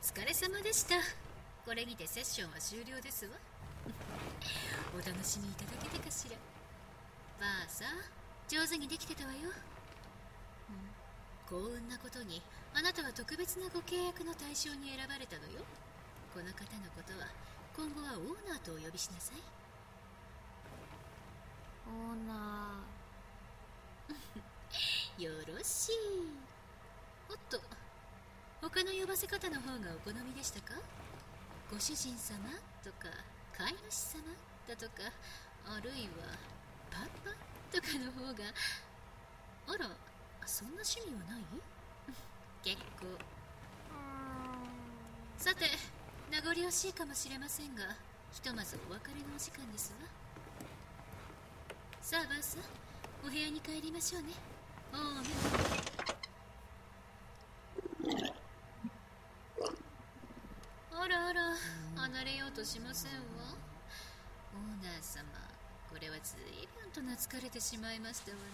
疲れ様でした。これにてセッションは終了ですわ。お楽しみいただけたかしら。バーサ上手にできてたわよ。幸運なことにあなたは特別なご契約の対象に選ばれたのよ。この方のことは今後はオーナーとお呼びしなさい。 オーナーよろしい。おっと、他の呼ばせ方の方がお好みでしたか？ご主人様とか飼い主様だとか、あるいはパパとかの方が。あら、そんな趣味はない？結構。さて、名残惜しいかもしれませんが、ひとまずお別れのお時間ですわ。さあバーサ、お部屋に帰りましょうね。あらあら、離れようとしませんわ。オーナー様、これは随分と懐かれてしまいましたわね。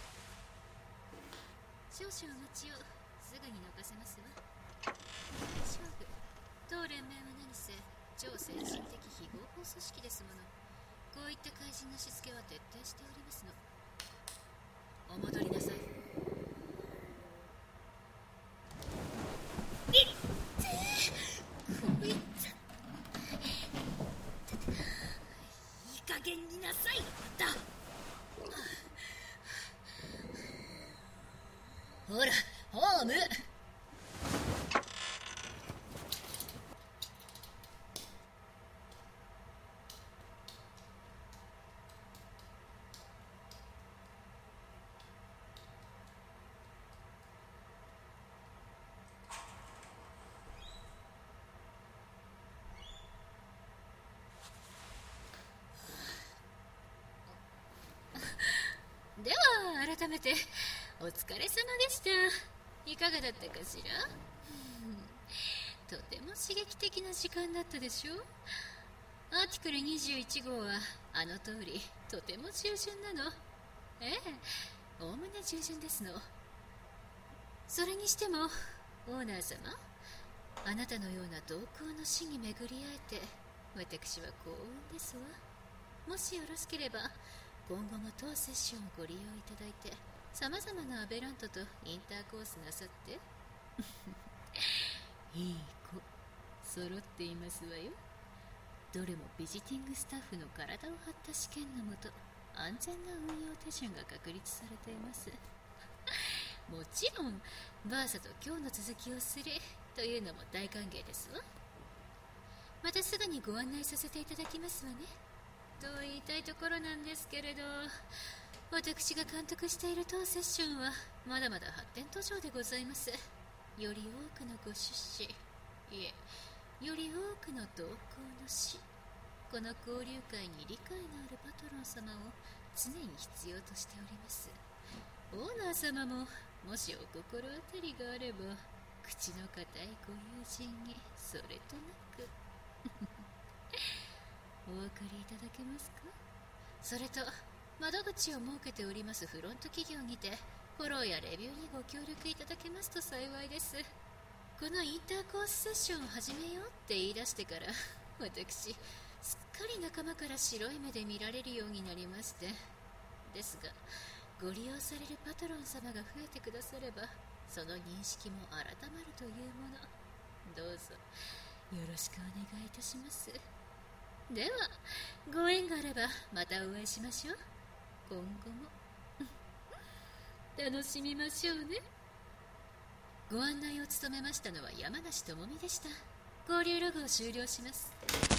少々お待ちを。すぐに抜かせますわ。勝負、当連盟は何せ超先進的非合法組織ですもの。こういった怪人のしつけは徹底しておりますの。お戻りなさい。こいつ、いい加減になさい。またほら、ホーム。では改めてお疲れ様でした。いかがだったかしら？とても刺激的な時間だったでしょう。アーティクル21号はあの通りとても従順なの。ええ、おおむね従順ですの。それにしてもオーナー様、あなたのような同行の死に巡り会えて私は幸運ですわ。もしよろしければ今後も当セッションをご利用いただいて、さまざまなアベラントとインターコースなさって。いい子揃っていますわよ。どれもビジティングスタッフの体を張った試験のもと、安全な運用手順が確立されています。もちろんバーサと今日の続きをするというのも大歓迎ですわ。またすぐにご案内させていただきますわね。と言いたいところなんですけれど、私が監督している当セッションはまだまだ発展途上でございます。より多くのご出資、いえ、より多くの同行の死、この交流会に理解のあるパトロン様を常に必要としております。オーナー様ももしお心当たりがあれば、口の固いご友人にそれとなくお分かりいただけますか？それと窓口を設けておりますフロント企業にてフォローやレビューにご協力いただけますと幸いです。このインターコースセッションを始めようって言い出してから私すっかり仲間から白い目で見られるようになりまして。ですがご利用されるパトロン様が増えてくだされば、その認識も改まるというもの。どうぞよろしくお願いいたします。ではご縁があればまたお会いしましょう。今後も楽しみましょうね。ご案内を務めましたのは山梨智美でした。交流ログを終了します。